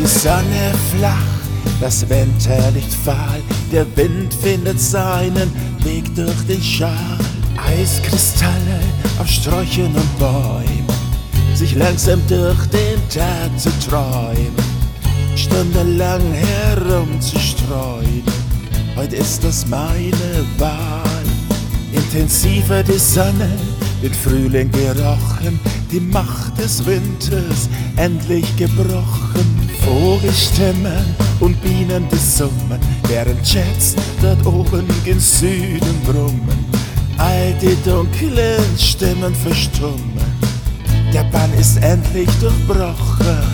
Sonne flach, das Winterlicht fahl, der Wind findet seinen Weg durch den Schal. Eiskristalle auf Sträuchern und Bäumen, sich langsam durch den Tag zu träumen, stundenlang herumzustreuen. Heute ist das meine Wahl. Intensiver die Sonne, den Frühling gerochen, die Macht des Winters endlich gebrochen. Vogelstimmen und Bienen die summen, während Jets dort oben gen Süden brummen. All die dunklen Stimmen verstummen, der Bann ist endlich durchbrochen.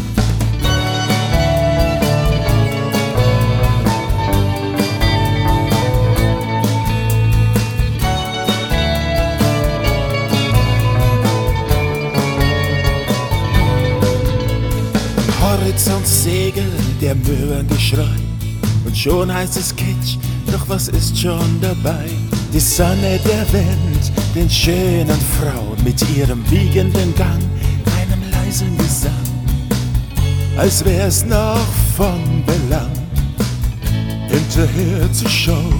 Horizont Segel, der Möwen Geschrei, und schon heißt es Kitsch, doch was ist schon dabei? Die Sonne, der Wind, den schönen Frauen mit ihrem wiegenden Gang, einem leisen Gesang, als wär's noch von Belang, hinterher zu schauen.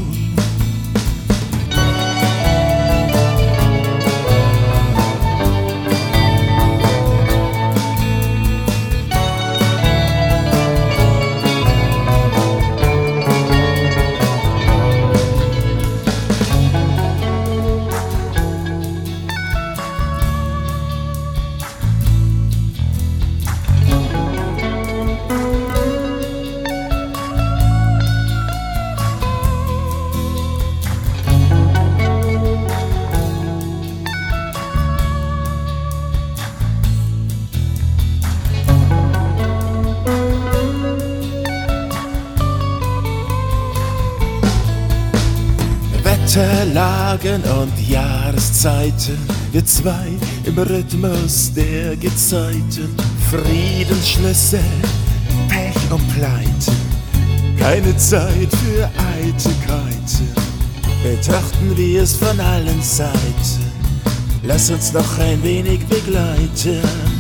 Wetterlagen und Jahreszeiten, wir zwei im Rhythmus der Gezeiten. Friedensschlüsse, Pech und Pleite, keine Zeit für Eitelkeiten. Betrachten wir es von allen Seiten, lass uns noch ein wenig begleiten.